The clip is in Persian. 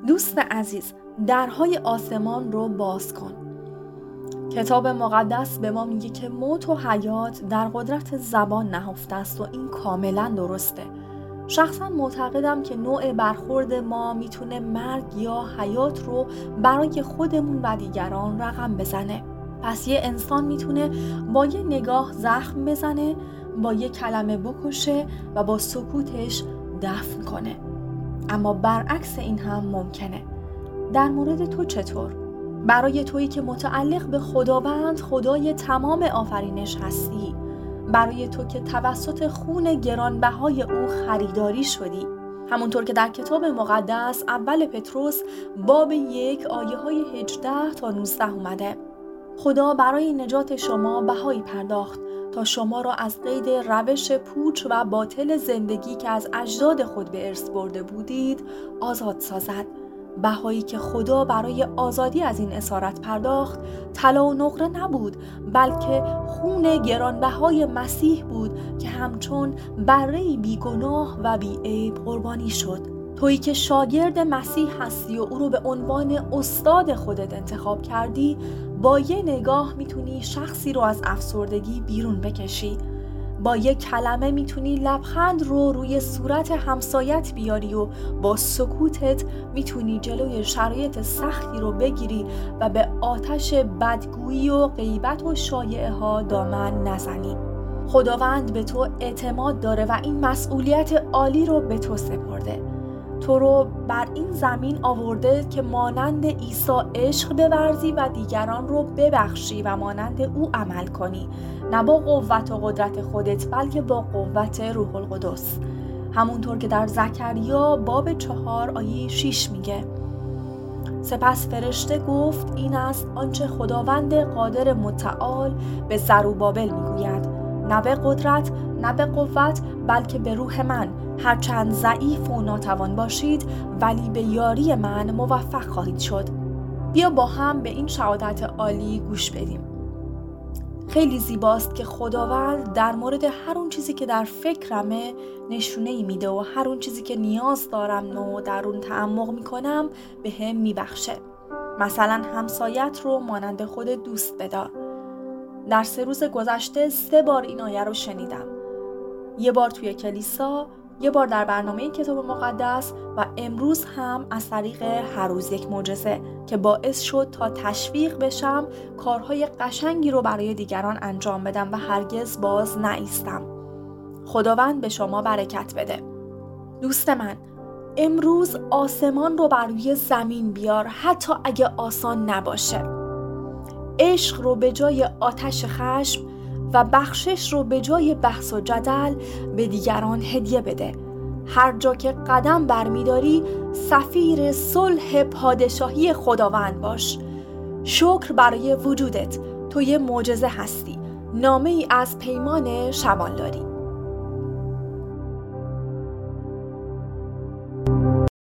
دوست عزیز، درهای آسمان رو باز کن. کتاب مقدس به ما میگه که موت و حیات در قدرت زبان نهفته است و این کاملا درسته. شخصا معتقدم که نوع برخورد ما میتونه مرگ یا حیات رو برای خودمون و دیگران رقم بزنه. پس یه انسان میتونه با یه نگاه زخم بزنه، با یه کلمه بکشه و با سکوتش دفن کنه. اما برعکس این هم ممکنه. در مورد تو چطور؟ برای تویی که متعلق به خداوند خدای تمام آفرینش هستی، برای تو که توسط خون گرانبهای او خریداری شدی، همونطور که در کتاب مقدس اول پتروس باب 1 آیه های 18 تا 19 اومده. خدا برای نجات شما بهایی پرداخت تا شما را از قید روش پوچ و باطل زندگی که از اجداد خود به ارث برده بودید آزاد سازد. بهایی که خدا برای آزادی از این اسارت پرداخت طلا و نقره نبود، بلکه خون گرانبهای مسیح بود که همچون بره‌ای بیگناه و بی‌عیب قربانی شد. تویی که شاگرد مسیح هستی و او رو به عنوان استاد خودت انتخاب کردی، با یه نگاه میتونی شخصی رو از افسردگی بیرون بکشی. با یه کلمه میتونی لبخند رو روی صورت همسایت بیاری و با سکوتت میتونی جلوی شرایط سختی رو بگیری و به آتش بدگویی و غیبت و شایعه ها دامن نزنی. خداوند به تو اعتماد داره و این مسئولیت عالی رو به تو سپرده. تو رو بر این زمین آورده که مانند عیسی عشق بورزی و دیگران رو ببخشی و مانند او عمل کنی، نه با قوت و قدرت خودت بلکه با قوت روح القدس. همونطور که در زکریا باب 4 آیه 6 میگه: سپس فرشته گفت این است آنچه خداوند قادر متعال به زروبابل میگوید، نه به قدرت نه به قوت بلکه به روح من، هرچند ضعیف و ناتوان باشید ولی به یاری من موفق خواهید شد. بیا با هم به این شهادت عالی گوش بدیم. خیلی زیباست که خداوند در مورد هر اون چیزی که در فکرمه نشونه‌ای میده و هر اون چیزی که نیاز دارم و در اون تعمق میکنم به هم میبخشه. مثلا همسایت رو مانند خود دوست بدار. در 3 روز گذشته 3 بار این آیه رو شنیدم. یه بار توی کلیسا، یه بار در برنامه کتاب مقدس و امروز هم از طریق هر روز یک معجزه که باعث شد تا تشویق بشم کارهای قشنگی رو برای دیگران انجام بدم و هرگز باز نایستم. خداوند به شما برکت بده. دوست من، امروز آسمان رو بر روی زمین بیار، حتی اگه آسان نباشه. عشق رو به جای آتش خشم و بخشش رو به جای بحث و جدل به دیگران هدیه بده. هر جا که قدم برمیداری سفیر صلح پادشاهی خداوند باش. شکر برای وجودت. تو یه معجزه هستی. نامه ای از پیمان شمال داری.